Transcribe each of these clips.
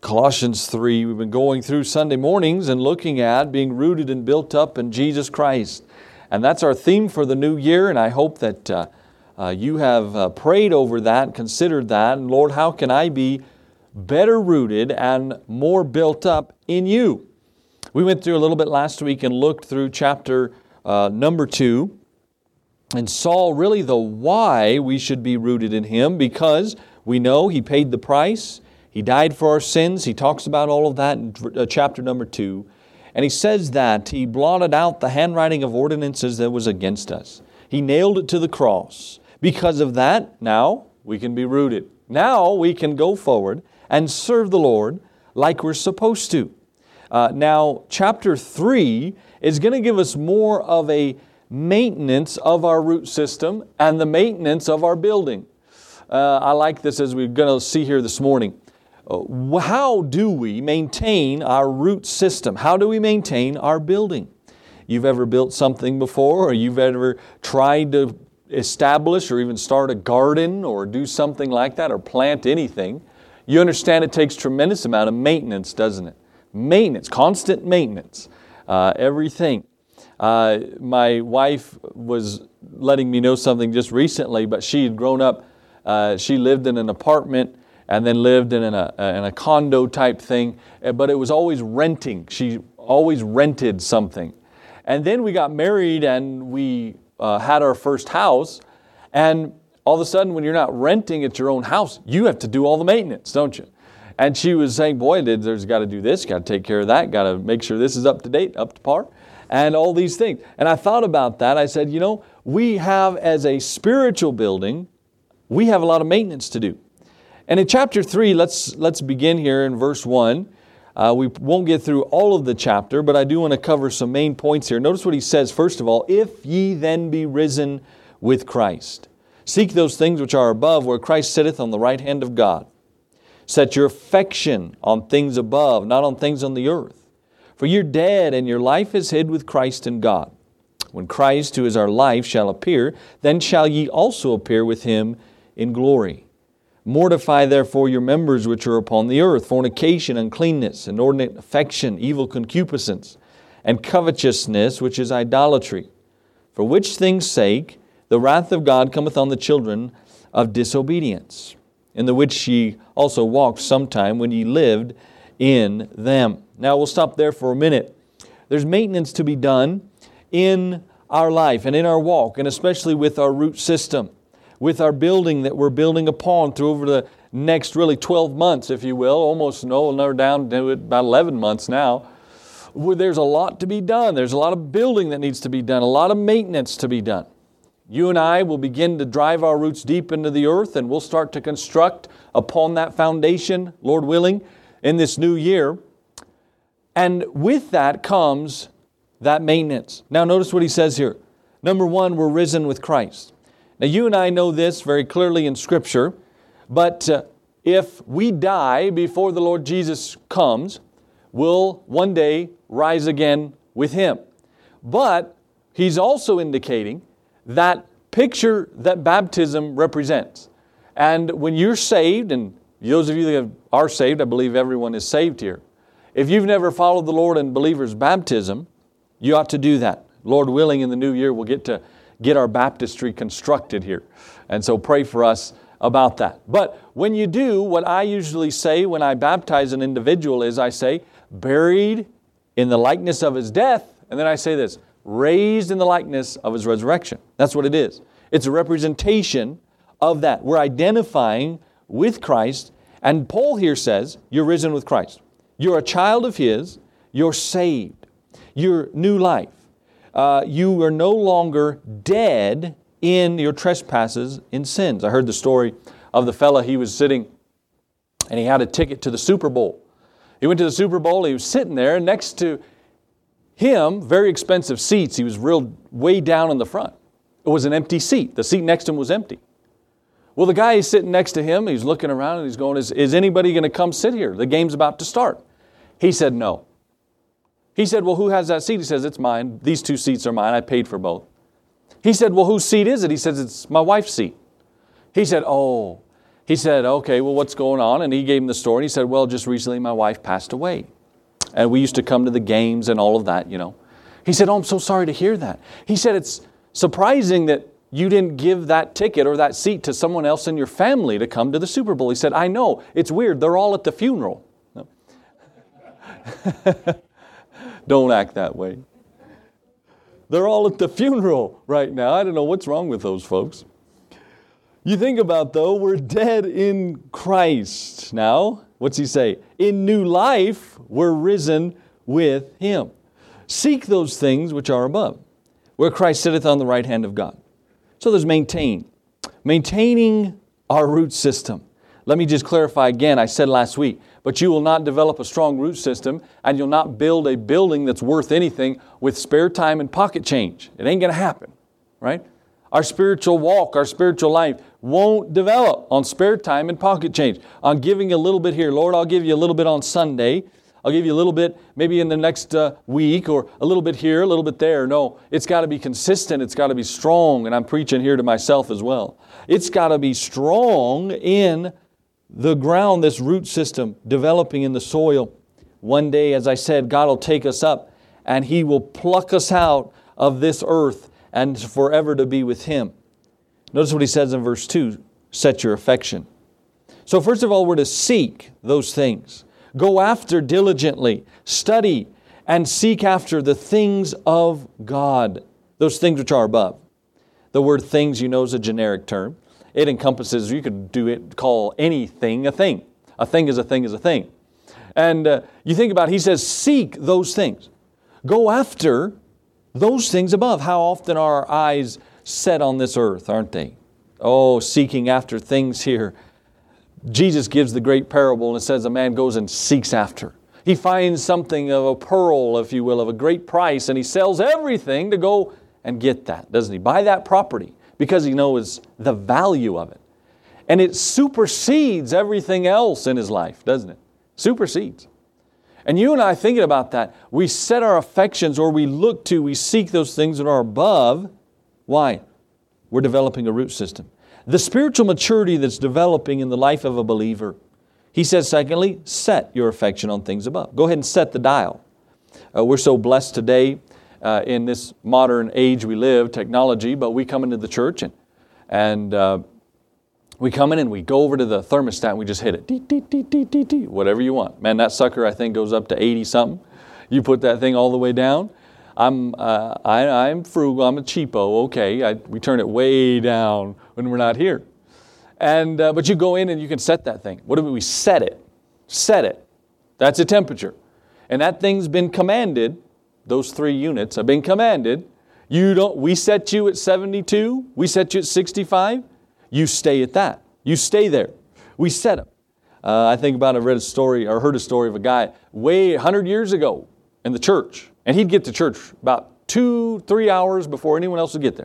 Colossians 3, we've been going through Sunday mornings and looking at being rooted and built up in Jesus Christ. And that's our theme for the new year, and I hope that you have prayed over that, considered that, and Lord, how can I be better rooted and more built up in You? We went through a little bit last week and looked through chapter number 2 and saw really the why we should be rooted in Him, because we know He paid the price. He died for our sins. He talks about all of that in chapter number 2. And he says that He blotted out the handwriting of ordinances that was against us. He nailed it to the cross. Because of that, now we can be rooted. Now we can go forward and serve the Lord like we're supposed to. Now, chapter 3 is going to give us more of a maintenance of our root system and the maintenance of our building. I like this as we're going to see here this morning. How do we maintain our root system? How do we maintain our building? You've ever built something before, or you've ever tried to establish or even start a garden or do something like that, or plant anything. You understand it takes tremendous amount of maintenance, doesn't it? Maintenance, constant maintenance, everything. My wife was letting me know something just recently, but she had grown up, she lived in an apartment and then lived in a condo type thing, but it was always renting. She always rented something. And then we got married and we had our first house, and all of a sudden when you're not renting at your own house, you have to do all the maintenance, don't you? And she was saying, boy, there's got to do this, got to take care of that, got to make sure this is up to date, up to par, and all these things. And I thought about that. I said, we have, as a spiritual building, we have a lot of maintenance to do. And in chapter 3, let's begin here in verse 1. We won't get through all of the chapter, but I do want to cover some main points here. Notice what he says, first of all, if ye then be risen with Christ. Seek those things which are above, where Christ sitteth on the right hand of God. Set your affection on things above, not on things on the earth. For you're dead, and your life is hid with Christ in God. When Christ, who is our life, shall appear, then shall ye also appear with Him in glory. Mortify therefore your members which are upon the earth, fornication, uncleanness, inordinate affection, evil concupiscence, and covetousness, which is idolatry. For which things' sake the wrath of God cometh on the children of disobedience, in the which ye also walked sometime when ye lived in them. Now we'll stop there for a minute. There's maintenance to be done in our life and in our walk, and especially with our root system, with our building that we're building upon through over the next really 12 months, if you will. Almost, we're down to about 11 months now. There's a lot to be done. There's a lot of building that needs to be done, a lot of maintenance to be done. You and I will begin to drive our roots deep into the earth, and we'll start to construct upon that foundation, Lord willing, in this new year. And with that comes that maintenance. Now notice what he says here. Number 1, we're risen with Christ. Now you and I know this very clearly in Scripture, but if we die before the Lord Jesus comes, we'll one day rise again with Him. But he's also indicating that picture that baptism represents. And when you're saved, and those of you that are saved, I believe everyone is saved here. If you've never followed the Lord in believer's baptism, you ought to do that. Lord willing, in the new year, we'll get our baptistry constructed here. And so pray for us about that. But when you do, what I usually say when I baptize an individual is I say, buried in the likeness of His death, and then I say this, raised in the likeness of His resurrection. That's what it is. It's a representation of that. We're identifying with Christ, and Paul here says, you're risen with Christ. You're a child of His, you're saved, you're new life. You are no longer dead in your trespasses in sins. I heard the story of the fella, he was sitting and he had a ticket to the Super Bowl. He went to the Super Bowl, he was sitting there, and next to him, very expensive seats, he was real way down in the front. It was an empty seat. The seat next to him was empty. Well, the guy is sitting next to him, he's looking around and he's going, is anybody going to come sit here? The game's about to start. He said, no. He said, well, who has that seat? He says, it's mine. These 2 seats are mine. I paid for both. He said, well, whose seat is it? He says, it's my wife's seat. He said, oh. he said, okay, well, what's going on? And he gave him the story. He said, well, just recently my wife passed away. And we used to come to the games and all of that, He said, oh, I'm so sorry to hear that. He said, it's surprising that you didn't give that ticket or that seat to someone else in your family to come to the Super Bowl. He said, I know, it's weird. They're all at the funeral. No. Don't act that way. They're all at the funeral right now. I don't know what's wrong with those folks. You think about, though, we're dead in Christ. Now, what's he say? In new life, we're risen with Him. Seek those things which are above, where Christ sitteth on the right hand of God. So there's maintain. Maintaining our root system. Let me just clarify again, I said last week, but you will not develop a strong root system and you'll not build a building that's worth anything with spare time and pocket change. It ain't going to happen, right? Our spiritual walk, our spiritual life won't develop on spare time and pocket change. On giving a little bit here. Lord, I'll give you a little bit on Sunday. I'll give you a little bit maybe in the next week, or a little bit here, a little bit there. No, it's got to be consistent. It's got to be strong. And I'm preaching here to myself as well. It's got to be strong in the ground, this root system developing in the soil. One day, as I said, God will take us up and He will pluck us out of this earth and forever to be with Him. Notice what He says in verse 2, set your affection. So first of all, we're to seek those things. Go after diligently, study, and seek after the things of God. Those things which are above. The word things, is a generic term. It encompasses, you could call anything a thing. A thing is a thing is a thing. And you think about it, he says, seek those things. Go after those things above. How often are our eyes set on this earth, aren't they? Oh, seeking after things here. Jesus gives the great parable and it says a man goes and seeks after. He finds something of a pearl, if you will, of a great price, and he sells everything to go and get that, doesn't he? Buy that property because he knows the value of it. And it supersedes everything else in his life, doesn't it? Supersedes. And you and I thinking about that, we set our affections or we seek those things that are above. Why? We're developing a root system. The spiritual maturity that's developing in the life of a believer. He says, secondly, set your affection on things above. Go ahead and set the dial. We're so blessed today in this modern age we live, technology, but we come into the church and we come in and we go over to the thermostat and we just hit it. Dee, dee, dee, dee, dee, dee, whatever you want. Man, that sucker I think goes up to 80 something. You put that thing all the way down. I'm frugal, I'm a cheapo, okay. We turn it way down when we're not here. And but you go in and you can set that thing. What do we set it? Set it. That's a temperature. And that thing's been commanded, those 3 units have been commanded. We set you at 72, we set you at 65, you stay at that. You stay there. We set them. I heard a story of a guy way 100 years ago in the church. And he'd get to church about 2-3 hours before anyone else would get there.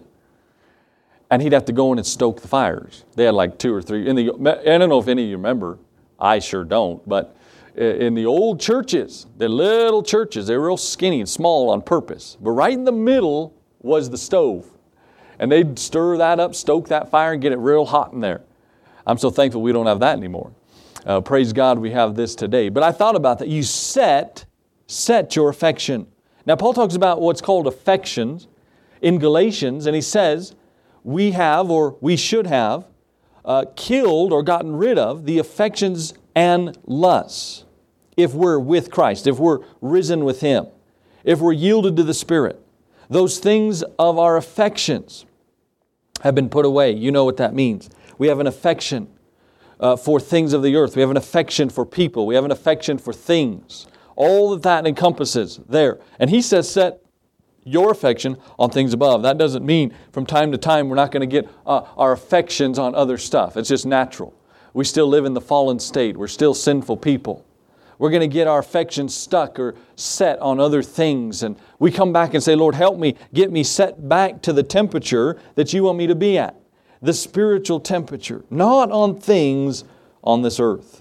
And he'd have to go in and stoke the fires. They had like 2 or 3. I don't know if any of you remember. I sure don't. But in the old churches, the little churches, they were real skinny and small on purpose. But right in the middle was the stove. And they'd stir that up, stoke that fire, and get it real hot in there. I'm so thankful we don't have that anymore. Praise God we have this today. But I thought about that. You set your affection. Now, Paul talks about what's called affections in Galatians, and he says we should have killed or gotten rid of the affections and lusts if we're with Christ, if we're risen with Him, if we're yielded to the Spirit. Those things of our affections have been put away. You know what that means. We have an affection for things of the earth. We have an affection for people. We have an affection for things. All that encompasses there. And he says, set your affection on things above. That doesn't mean from time to time we're not going to get our affections on other stuff. It's just natural. We still live in the fallen state. We're still sinful people. We're going to get our affections stuck or set on other things. And we come back and say, Lord, help me, get me set back to the temperature that you want me to be at. The spiritual temperature, not on things on this earth.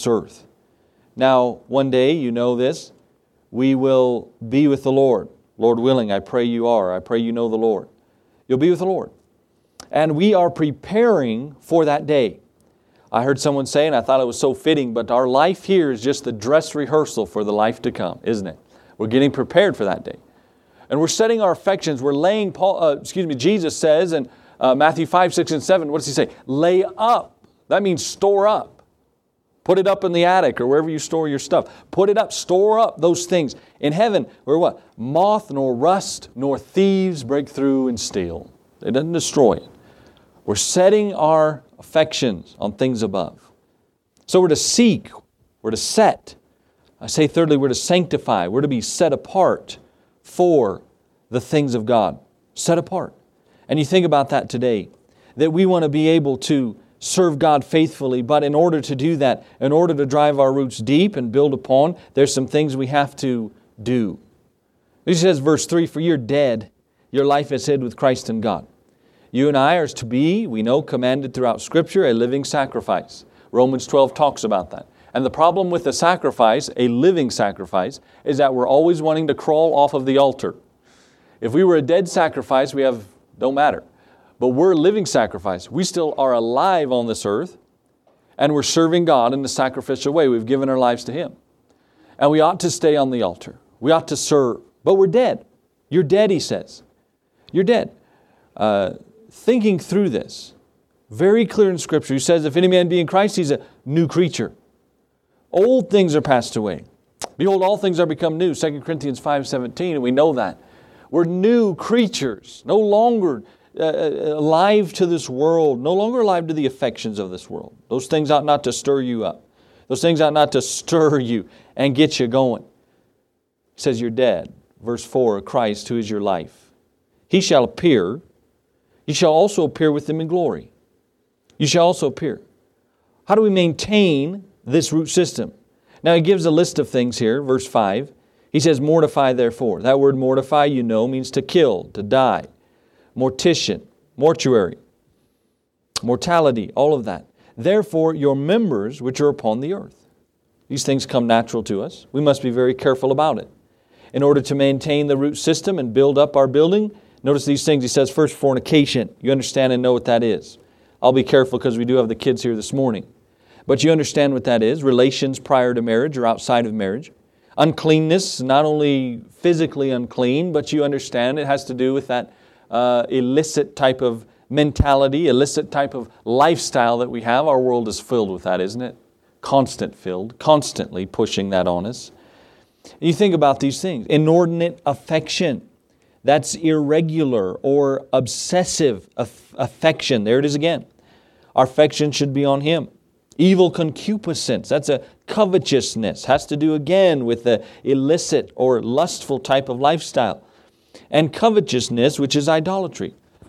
Now, one day, you know this, we will be with the Lord. Lord willing, I pray you are. I pray you know the Lord. You'll be with the Lord. And we are preparing for that day. I heard someone say, and I thought it was so fitting, but our life here is just the dress rehearsal for the life to come, isn't it? We're getting prepared for that day. And we're setting our affections. We're laying, Jesus says in Matthew 5, 6, and 7, what does He say? Lay up. That means store up. Put it up in the attic or wherever you store your stuff. Put it up, store up those things. In heaven, where what? Moth nor rust nor thieves break through and steal. It doesn't destroy it. We're setting our affections on things above. So we're to seek, we're to set. I say thirdly, we're to sanctify. We're to be set apart for the things of God. Set apart. And you think about that today, that we want to be able to serve God faithfully, but in order to do that, in order to drive our roots deep and build upon, there's some things we have to do. He says, verse 3, for you're dead, your life is hid with Christ in God. You and I are to be, we know, commanded throughout Scripture, a living sacrifice. Romans 12 talks about that. And the problem with the sacrifice, a living sacrifice, is that we're always wanting to crawl off of the altar. If we were a dead sacrifice, don't matter. But we're a living sacrifice. We still are alive on this earth, and we're serving God in a sacrificial way. We've given our lives to Him. And we ought to stay on the altar. We ought to serve. But we're dead. You're dead, He says. You're dead. Thinking through this, very clear in Scripture, He says, if any man be in Christ, he's a new creature. Old things are passed away. Behold, all things are become new. 2 Corinthians 5:17, and we know that. We're new creatures, no longer alive to this world, no longer alive to the affections of this world. Those things ought not to stir you up. Those things ought not to stir you and get you going. He says you're dead. Verse 4, Christ, who is your life. He shall appear. You shall also appear with Him in glory. You shall also appear. How do we maintain this root system? Now He gives a list of things here, verse 5. He says, mortify therefore. That word mortify, you know, means to kill, to die. Mortician, mortuary, mortality, all of that. Therefore, your members which are upon the earth. These things come natural to us. We must be very careful about it. In order to maintain the root system and build up our building, notice these things. He says, first, fornication. You understand and know what that is. I'll be careful because we do have the kids here this morning. But you understand what that is. Relations prior to marriage or outside of marriage. Uncleanness, not only physically unclean, but you understand it has to do with that illicit type of mentality, illicit type of lifestyle that we have. Our world is filled with that, isn't it? Constantly pushing that on us. You think about these things. Inordinate affection. That's irregular or obsessive affection. There it is again. Our affection should be on Him. Evil concupiscence. That's a covetousness. Has to do again with the illicit or lustful type of lifestyle. And covetousness, which is idolatry.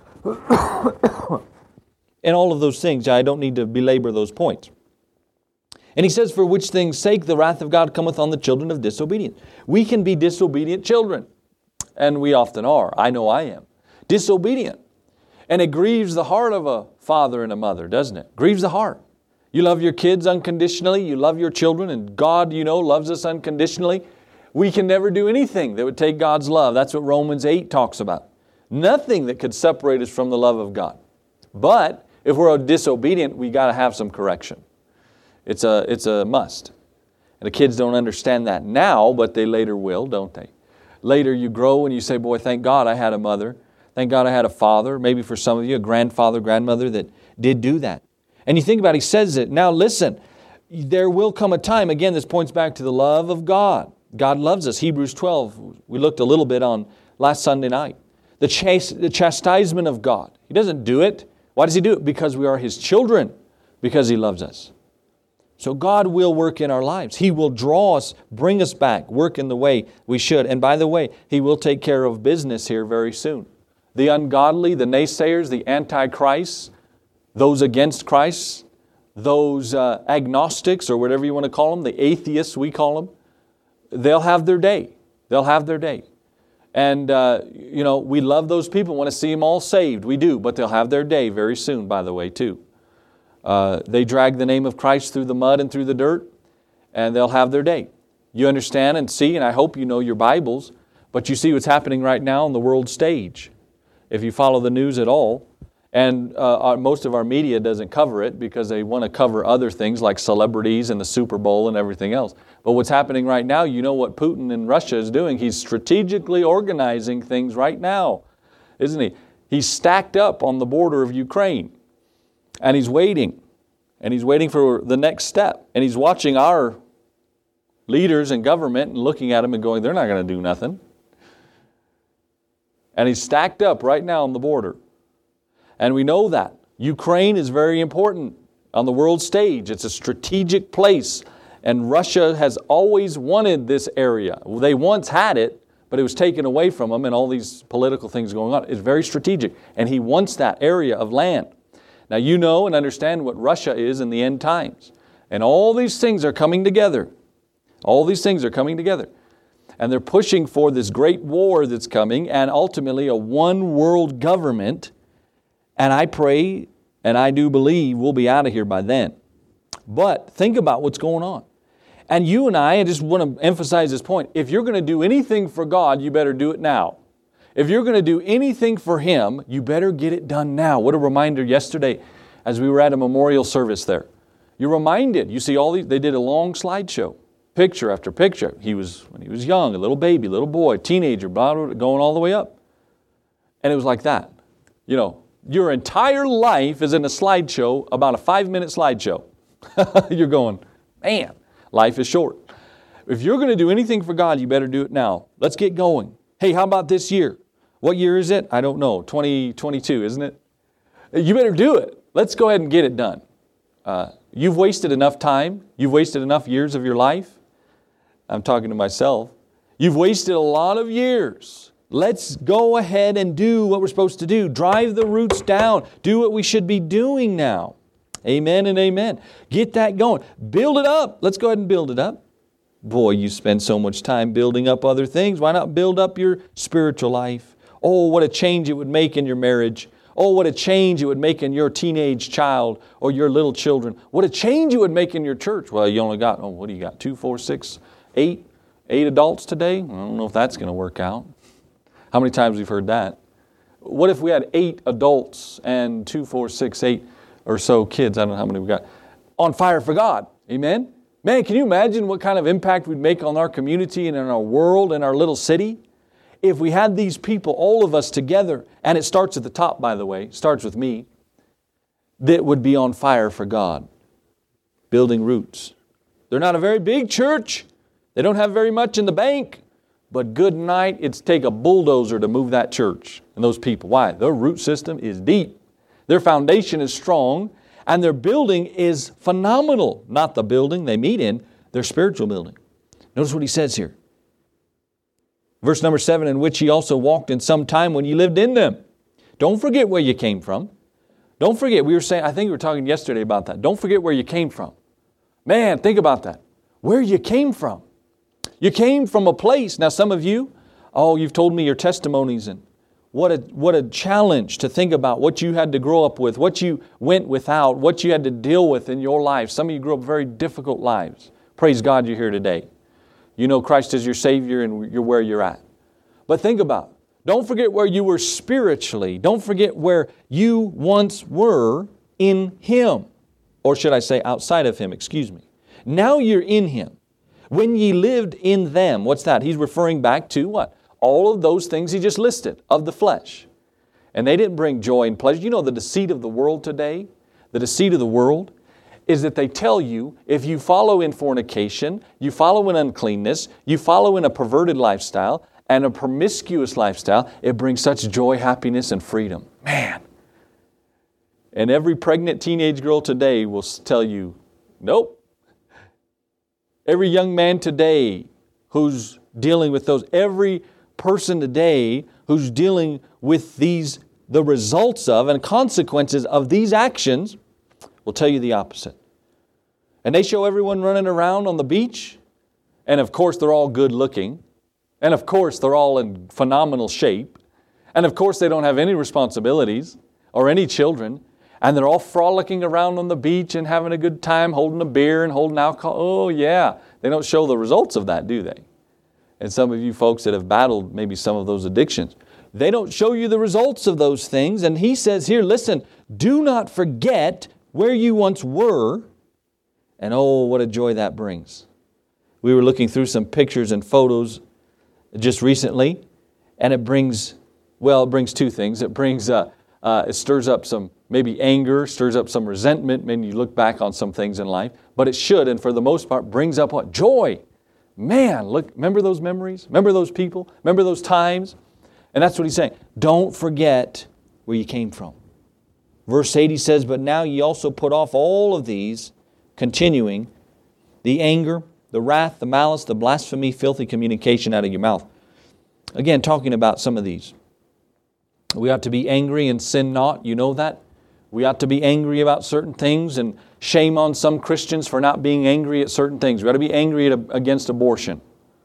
And all of those things, I don't need to belabor those points. And he says, for which things' sake the wrath of God cometh on the children of disobedience. We can be disobedient children. And we often are. I know I am. Disobedient. And it grieves the heart of a father and a mother, doesn't it? Grieves the heart. You love your kids unconditionally. You love your children. And God, you know, loves us unconditionally. We can never do anything that would take God's love. That's what Romans 8 talks about. Nothing that could separate us from the love of God. But if we're disobedient, we got to have some correction. It's a must. And the kids don't understand that now, but they later will, don't they? Later you grow and you say, boy, thank God I had a mother. Thank God I had a father. Maybe for some of you, a grandfather, grandmother that did do that. And you think about it, he says it. Now listen, there will come a time, again, this points back to the love of God. God loves us. Hebrews 12, we looked a little bit on last Sunday night. The chastisement of God. He doesn't do it. Why does He do it? Because we are His children. Because He loves us. So God will work in our lives. He will draw us, bring us back, work in the way we should. And by the way, He will take care of business here very soon. The ungodly, the naysayers, the antichrists, those against Christ, those agnostics or whatever you want to call them, the atheists we call them, they'll have their day. They'll have their day. And, we love those people, want to see them all saved. We do, but they'll have their day very soon, by the way, too. They drag the name of Christ through the mud and through the dirt, and they'll have their day. You understand and see, and I hope you know your Bibles, but you see what's happening right now on the world stage. If you follow the news at all, And most of our media doesn't cover it because they want to cover other things like celebrities and the Super Bowl and everything else. But what's happening right now, you know what Putin in Russia is doing. He's strategically organizing things right now, isn't he? He's stacked up on the border of Ukraine. And he's waiting. And he's waiting for the next step. And he's watching our leaders in government and looking at them and going, they're not going to do nothing. And he's stacked up right now on the border. And we know that. Ukraine is very important on the world stage. It's a strategic place. And Russia has always wanted this area. Well, they once had it, but it was taken away from them and all these political things going on. It's very strategic. And he wants that area of land. Now you know and understand what Russia is in the end times. And all these things are coming together. All these things are coming together. And they're pushing for this great war that's coming and ultimately a one world government. And I pray and I do believe we'll be out of here by then. But think about what's going on. And you and I just want to emphasize this point. If you're going to do anything for God, you better do it now. If you're going to do anything for Him, you better get it done now. What a reminder yesterday as we were at a memorial service there. You're reminded. You see all these, they did a long slideshow. Picture after picture. When he was young, a little baby, little boy, teenager, blah, blah, blah, going all the way up. And it was like that. You know, your entire life is in a slideshow, about a 5-minute slideshow. You're going, man, life is short. If you're going to do anything for God, you better do it now. Let's get going. Hey, how about this year? What year is it? I don't know. 2022, isn't it? You better do it. Let's go ahead and get it done. You've wasted enough time. You've wasted enough years of your life. I'm talking to myself. You've wasted a lot of years. Let's go ahead and do what we're supposed to do. Drive the roots down. Do what we should be doing now. Amen and amen. Get that going. Build it up. Let's go ahead and build it up. Boy, you spend so much time building up other things. Why not build up your spiritual life? Oh, what a change it would make in your marriage. Oh, what a change it would make in your teenage child or your little children. What a change it would make in your church. Well, you only got, what do you got? 2, 4, 6, 8 adults today? I don't know if that's going to work out. How many times we've heard that? What if we had 8 adults and 2, 4, 6, 8 or so kids? I don't know how many we got. On fire for God. Amen? Man, can you imagine what kind of impact we'd make on our community and in our world and our little city? If we had these people, all of us together, and it starts at the top, by the way, starts with me, that would be on fire for God, building roots. They're not a very big church. They don't have very much in the bank. But good night, it's take a bulldozer to move that church and those people. Why? Their root system is deep. Their foundation is strong. And their building is phenomenal. Not the building they meet in, their spiritual building. Notice what he says here. Verse number 7, in which ye also walked in some time when ye lived in them. Don't forget where you came from. Don't forget, I think we were talking yesterday about that. Don't forget where you came from. Man, think about that. Where you came from. You came from a place. Now some of you, you've told me your testimonies and what a challenge to think about what you had to grow up with, what you went without, what you had to deal with in your life. Some of you grew up very difficult lives. Praise God you're here today. You know Christ is your Savior and you're where you're at. But think about it. Don't forget where you were spiritually. Don't forget where you once were in Him. Or should I say outside of Him, excuse me. Now you're in Him. When ye lived in them, what's that? He's referring back to what? All of those things he just listed of the flesh. And they didn't bring joy and pleasure. You know the deceit of the world today? The deceit of the world is that they tell you if you follow in fornication, you follow in uncleanness, you follow in a perverted lifestyle and a promiscuous lifestyle, it brings such joy, happiness, and freedom. Man. And every pregnant teenage girl today will tell you, nope. Every young man today who's dealing with those, every person today who's dealing with the results of and consequences of these actions will tell you the opposite. And they show everyone running around on the beach, and of course they're all good looking, and of course they're all in phenomenal shape, and of course they don't have any responsibilities or any children, and they're all frolicking around on the beach and having a good time, holding a beer and holding alcohol. Oh yeah, they don't show the results of that, do they? And some of you folks that have battled maybe some of those addictions, they don't show you the results of those things. And He says here, listen, do not forget where you once were. And oh, what a joy that brings. We were looking through some pictures and photos just recently, and it brings two things. It stirs up some maybe anger, stirs up some resentment, maybe you look back on some things in life, but it should, and for the most part, brings up what? Joy. Man, look, remember those memories? Remember those people? Remember those times? And that's what He's saying. Don't forget where you came from. Verse 8, He says, but now ye also put off all of these, continuing, the anger, the wrath, the malice, the blasphemy, filthy communication out of your mouth. Again, talking about some of these. We ought to be angry and sin not. You know that. We ought to be angry about certain things, and shame on some Christians for not being angry at certain things. We ought to be angry against abortion.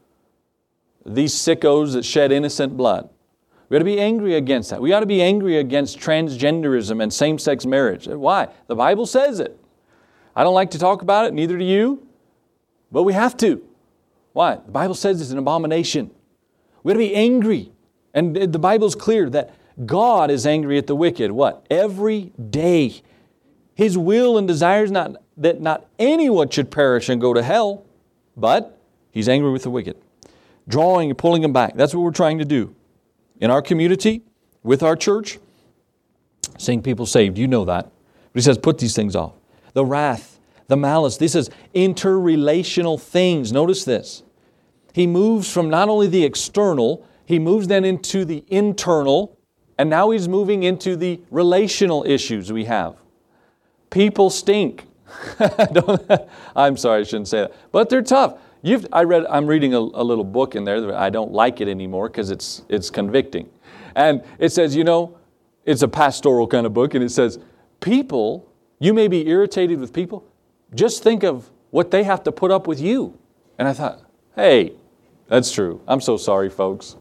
These sickos that shed innocent blood. We ought to be angry against that. We ought to be angry against transgenderism and same-sex marriage. Why? The Bible says it. I don't like to talk about it, neither do you, but we have to. Why? The Bible says it's an abomination. We ought to be angry. And the Bible's clear that God is angry at the wicked. What? Every day. His will and desire is not that not anyone should perish and go to hell, but He's angry with the wicked. Drawing and pulling them back. That's what we're trying to do. In our community, with our church, seeing people saved. You know that. But He says, put these things off. The wrath, the malice. This is interrelational things. Notice this. He moves from not only the external, He moves then into the internal, and now He's moving into the relational issues we have. People stink. I'm sorry, I shouldn't say that. But they're tough. I'm reading a little book in there. I don't like it anymore because it's convicting. And it says, it's a pastoral kind of book, and it says, people, you may be irritated with people. Just think of what they have to put up with you. And I thought, hey, that's true. I'm so sorry, folks.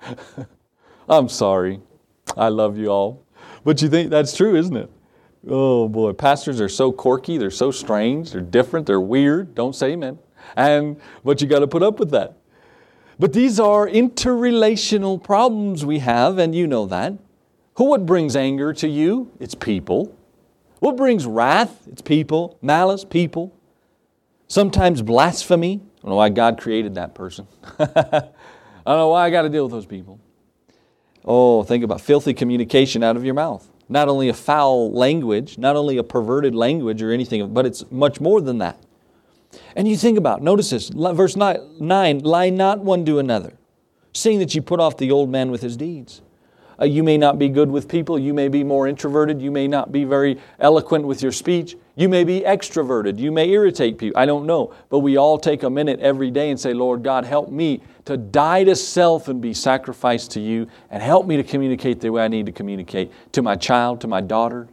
I'm sorry. I love you all. But you think that's true, isn't it? Oh boy, pastors are so quirky, they're so strange, they're different, they're weird. Don't say amen. But you got to put up with that. But these are interrelational problems we have, and you know that. What brings anger to you? It's people. What brings wrath? It's people. Malice, people. Sometimes blasphemy. I don't know why God created that person. I don't know why I got to deal with those people. Oh, think about filthy communication out of your mouth. Not only a foul language, not only a perverted language or anything, but it's much more than that. And you think about, notice this, verse 9, lie not one to another, seeing that you put off the old man with his deeds. You may not be good with people. You may be more introverted. You may not be very eloquent with your speech. You may be extroverted. You may irritate people. I don't know. But we all take a minute every day and say, Lord God, help me to die to self and be sacrificed to you, and help me to communicate the way I need to communicate to my child, to my daughter,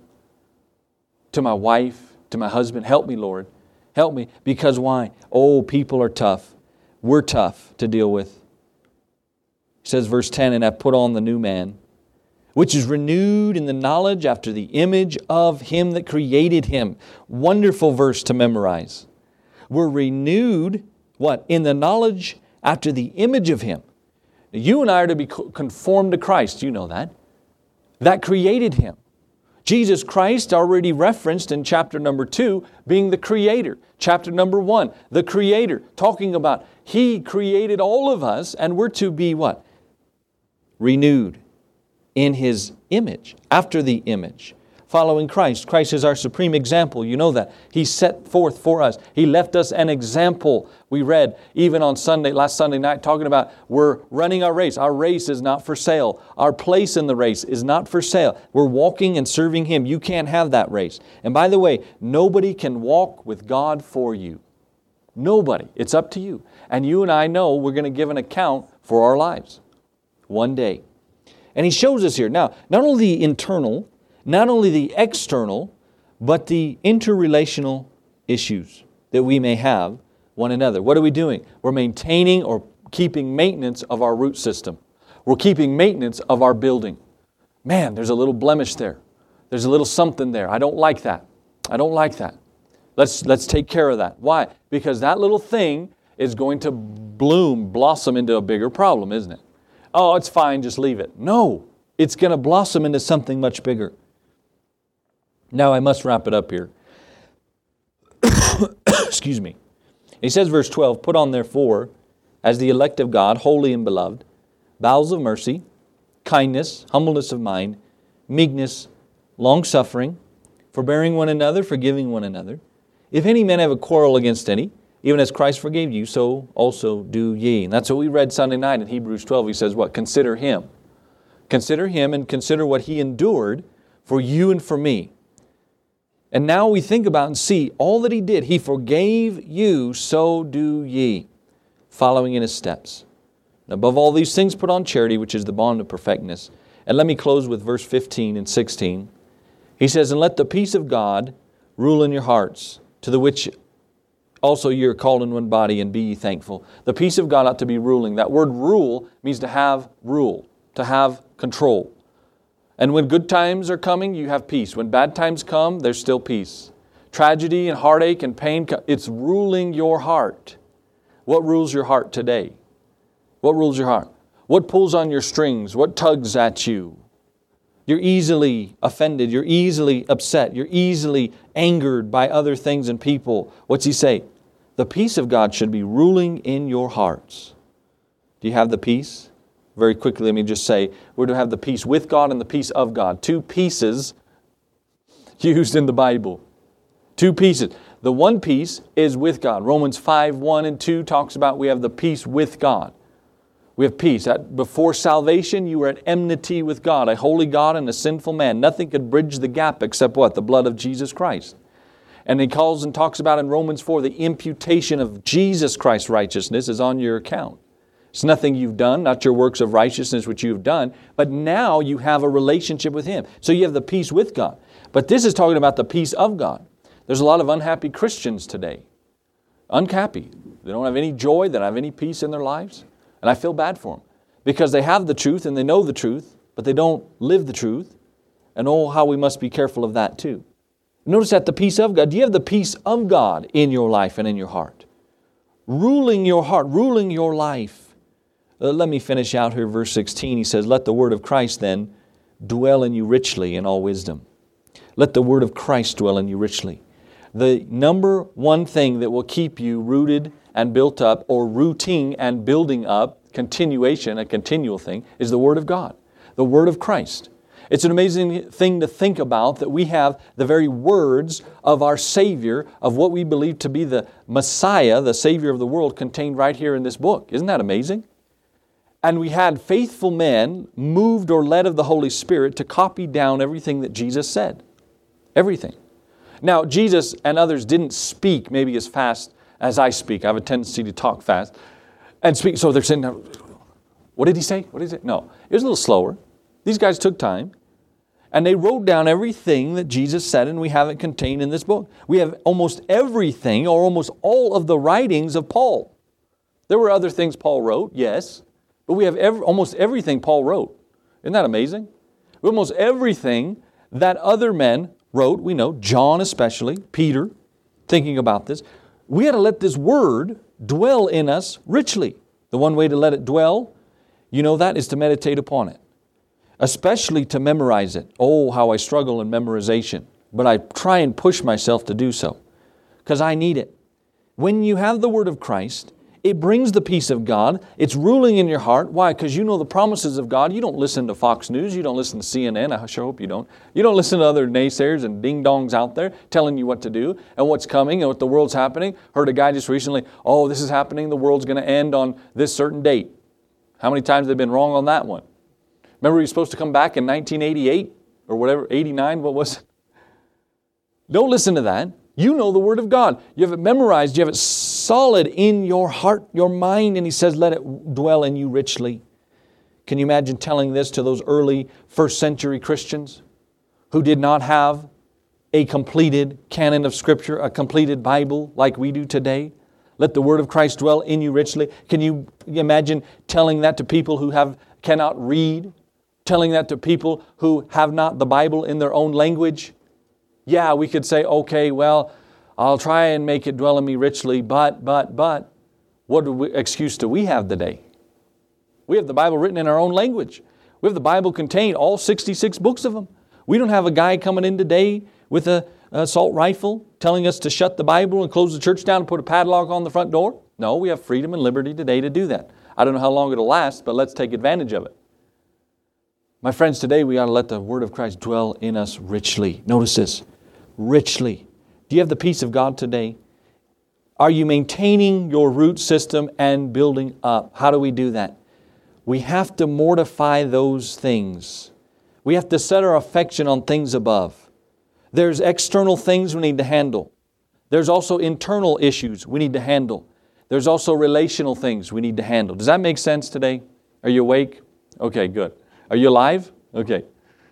to my wife, to my husband. Help me, Lord. Help me. Because why? Oh, people are tough. We're tough to deal with. It says, verse 10, and have put on the new man, which is renewed in the knowledge after the image of Him that created him. Wonderful verse to memorize. We're renewed, what? In the knowledge after the image of Him. You and I are to be conformed to Christ. You know that. That created Him. Jesus Christ, already referenced in chapter number 2, being the Creator. Chapter number 1, the Creator. Talking about He created all of us, and we're to be what? Renewed in His image, after the image, following Christ. Christ is our supreme example. You know that. He set forth for us. He left us an example. We read even on last Sunday night, talking about we're running our race. Our race is not for sale. Our place in the race is not for sale. We're walking and serving Him. You can't have that race. And by the way, nobody can walk with God for you. Nobody. It's up to you. And you and I know we're going to give an account for our lives one day. And He shows us here. Now, not only the internal, not only the external, but the interrelational issues that we may have one another. What are we doing? We're maintaining or keeping maintenance of our root system. We're keeping maintenance of our building. Man, there's a little blemish there. There's a little something there. I don't like that. I don't like that. Let's take care of that. Why? Because that little thing is going to blossom into a bigger problem, isn't it? Oh, it's fine, just leave it. No, it's going to blossom into something much bigger. Now I must wrap it up here. Excuse me. He says, verse 12, put on therefore, as the elect of God, holy and beloved, bowels of mercy, kindness, humbleness of mind, meekness, long-suffering, forbearing one another, forgiving one another. If any man have a quarrel against any, even as Christ forgave you, so also do ye. And that's what we read Sunday night in Hebrews 12. He says what? Consider Him. Consider Him and consider what He endured for you and for me. And now we think about and see all that He did. He forgave you, so do ye, following in His steps. And above all these things put on charity, which is the bond of perfectness. And let me close with verse 15 and 16. He says, and let the peace of God rule in your hearts, to the which also ye are called in one body, and be ye thankful. The peace of God ought to be ruling. That word rule means to have rule, to have control. And when good times are coming, you have peace. When bad times come, there's still peace. Tragedy and heartache and pain, it's ruling your heart. What rules your heart today? What rules your heart? What pulls on your strings? What tugs at you? You're easily offended. You're easily upset. You're easily angered by other things and people. What's he say? The peace of God should be ruling in your hearts. Do you have the peace? Very quickly, let me just say, we're to have the peace with God and the peace of God. Two pieces used in the Bible. Two pieces. The one piece is with God. Romans 5, 1 and 2 talks about we have the peace with God. We have peace. Before salvation, you were at enmity with God, a holy God and a sinful man. Nothing could bridge the gap except what? The blood of Jesus Christ. And he calls and talks about in Romans 4, the imputation of Jesus Christ's righteousness is on your account. It's nothing you've done, not your works of righteousness which you've done, but now you have a relationship with Him. So you have the peace with God. But this is talking about the peace of God. There's a lot of unhappy Christians today. Unhappy. They don't have any joy, they don't have any peace in their lives. And I feel bad for them. Because they have the truth and they know the truth, but they don't live the truth. And oh, how we must be careful of that too. Notice that the peace of God. Do you have the peace of God in your life and in your heart? Ruling your heart, ruling your life. Let me finish out here, verse 16. He says, let the word of Christ then dwell in you richly in all wisdom. Let the word of Christ dwell in you richly. The number one thing that will keep you rooted and built up, or rooting and building up, continuation, a continual thing, is the Word of God, the Word of Christ. It's an amazing thing to think about that we have the very words of our Savior, of what we believe to be the Messiah, the Savior of the world, contained right here in this book. Isn't that amazing? And we had faithful men moved or led of the Holy Spirit to copy down everything that Jesus said. Everything. Now, Jesus and others didn't speak maybe as fast as I speak. I have a tendency to talk fast and speak. So they're saying, what did he say? What did he say? No, it was a little slower. These guys took time and they wrote down everything that Jesus said, and we have it contained in this book. We have almost everything, or almost all of the writings of Paul. There were other things Paul wrote, yes, but we have almost everything Paul wrote. Isn't that amazing? Almost everything that other men wrote, we know, John especially, Peter, thinking about this. We had to let this Word dwell in us richly. The one way to let it dwell, you know that, is to meditate upon it. Especially to memorize it. Oh, how I struggle in memorization. But I try and push myself to do so. Because I need it. When you have the Word of Christ, it brings the peace of God. It's ruling in your heart. Why? Because you know the promises of God. You don't listen to Fox News. You don't listen to CNN. I sure hope you don't. You don't listen to other naysayers and ding-dongs out there telling you what to do and what's coming and what the world's happening. Heard a guy just recently, oh, this is happening. The world's going to end on this certain date. How many times have they been wrong on that one? Remember he was supposed to come back in 1988 or whatever, 89, what was it? Don't listen to that. You know the Word of God. You have it memorized. You have it solid in your heart, your mind. And he says, let it dwell in you richly. Can you imagine telling this to those early first century Christians who did not have a completed canon of Scripture, a completed Bible like we do today? Let the Word of Christ dwell in you richly. Can you imagine telling that to people who cannot read? Telling that to people who have not the Bible in their own language? Yeah, we could say, okay, well, I'll try and make it dwell in me richly, but, what excuse do we have today? We have the Bible written in our own language. We have the Bible contained, all 66 books of them. We don't have a guy coming in today with an assault rifle telling us to shut the Bible and close the church down and put a padlock on the front door. No, we have freedom and liberty today to do that. I don't know how long it'll last, but let's take advantage of it. My friends, today we ought to let the Word of Christ dwell in us richly. Notice this, richly. Do you have the peace of God today? Are you maintaining your root system and building up? How do we do that? We have to mortify those things. We have to set our affection on things above. There's external things we need to handle. There's also internal issues we need to handle. There's also relational things we need to handle. Does that make sense today? Are you awake? Okay, good. Are you alive? Okay.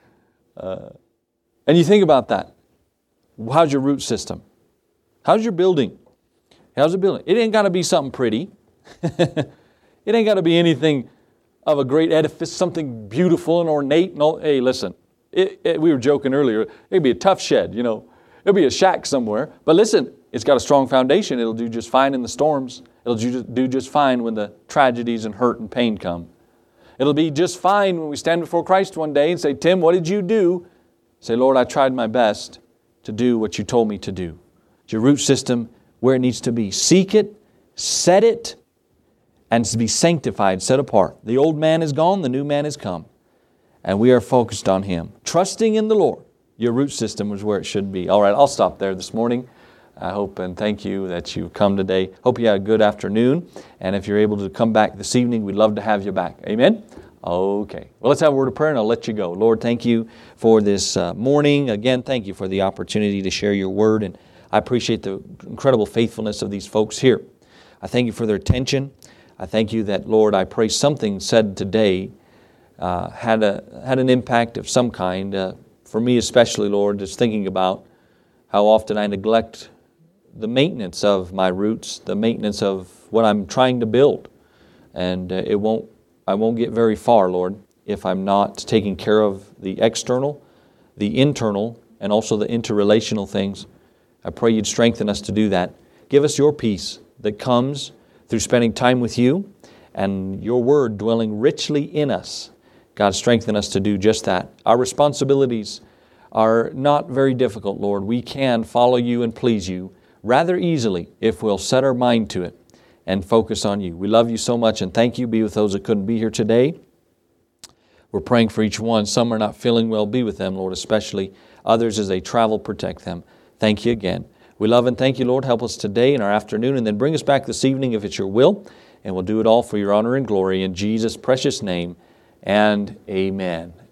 And you think about that. How's your root system? How's your building? How's it building? It ain't got to be something pretty. It ain't got to be anything of a great edifice, something beautiful and ornate. No, hey, listen, we were joking earlier. It'd be a tough shed, you know. It'll be a shack somewhere. But listen, it's got a strong foundation. It'll do just fine in the storms. It'll do just fine when the tragedies and hurt and pain come. It'll be just fine when we stand before Christ one day and say, Tim, what did you do? Say, Lord, I tried my best to do what you told me to do. It's your root system where it needs to be. Seek it, set it, and to be sanctified, set apart. The old man is gone, the new man has come. And we are focused on Him. Trusting in the Lord. Your root system is where it should be. All right, I'll stop there this morning. I hope and thank you that you've come today. Hope you had a good afternoon. And if you're able to come back this evening, we'd love to have you back. Amen? Okay. Well, let's have a word of prayer and I'll let you go. Lord, thank you for this morning. Again, thank you for the opportunity to share your word. And I appreciate the incredible faithfulness of these folks here. I thank you for their attention. I thank you that, Lord, I pray something said today had an impact of some kind. For me especially, Lord, just thinking about how often I neglect the maintenance of my roots, the maintenance of what I'm trying to build. And I won't get very far, Lord, if I'm not taking care of the external, the internal, and also the interrelational things. I pray you'd strengthen us to do that. Give us your peace that comes through spending time with you and your word dwelling richly in us. God, strengthen us to do just that. Our responsibilities are not very difficult, Lord. We can follow you and please you rather easily if we'll set our mind to it and focus on you. We love you so much and thank you. Be with those that couldn't be here today. We're praying for each one. Some are not feeling well. Be with them, Lord, especially others as they travel. Protect them. Thank you again. We love and thank you, Lord. Help us today in our afternoon and then bring us back this evening if it's your will. And we'll do it all for your honor and glory in Jesus' precious name. And amen.